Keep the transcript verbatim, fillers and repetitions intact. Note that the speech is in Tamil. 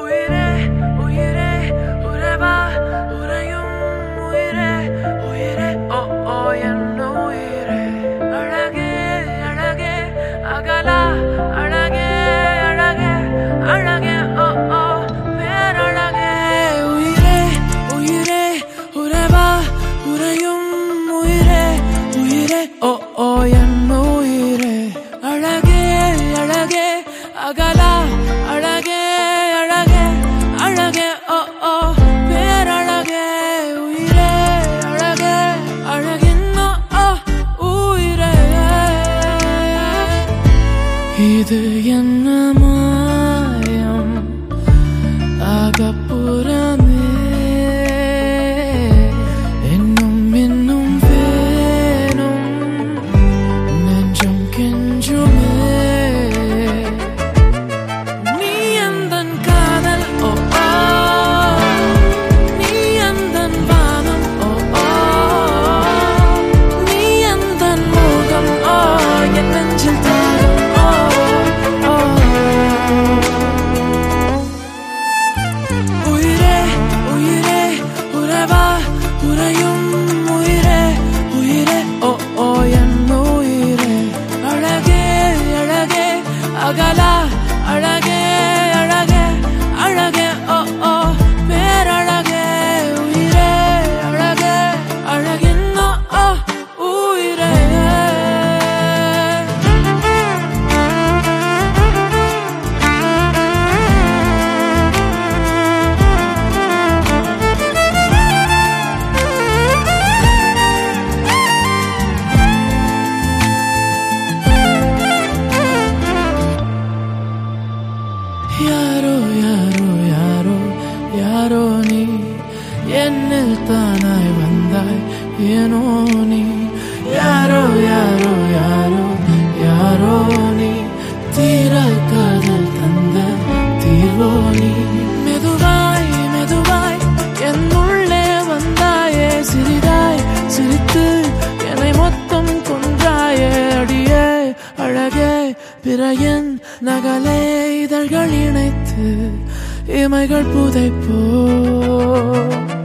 உயிரே உயிரே உறவா உறையும் உயிரே உயிரே ஓ ஓ என் உயிரே அழகே அழகே அகலா அழகே அழகே அழகே ஓ ஓ பேரழகே உயிரே உயிரே உறவா உறையும் உயிரே உயிரே ஓ ஓ என் உயிரே அழகே அழகே அகலா அழகே அழகே அழகே ஓ ஓ பேரழகே உயிரே அழகே அழகின் ஓ ஓ உயிரே இது என்ன மாயம் அகப்புறமே இன்னும் இன்னும் வேணும் நெஞ்சம் கெஞ்சுமே நீ அந்தன் காதல் ஓ ஓ நீ அந்தன் வானம் ஓ ஓ நீ அந்தன் மோகம் ஓ என் நெஞ்சில் தாகம் ஓ ஓ உயிரே உயிரே உறவா உறையும் உயிரே உயிரே ஓ ஓ என் உயிரே அழகே அழகே அகலா அழகே அழகே அழகே ஓ ஓ பேரழகே உயிரே அழகே அழகின் ஓ ஓ உயிரே யாரோ யாரோ யாரோ யாரோ நீ என்னில் தானாய் வந்தாய் ஏனோ நீ யாரோ யாரோ யாரோ யாரோ நீ தீர காதல் தந்த தீர்வோ நீ மெதுவாய் மெதுவாய் என் உள்ளே வந்தாயே சிறிதாய் சிரித்து என்னை மொத்தம் கொன்றாயே அடியே அழகே பிறையின் நகலே இதழ்கள் இணைத்து இமைகள் புதைப்போ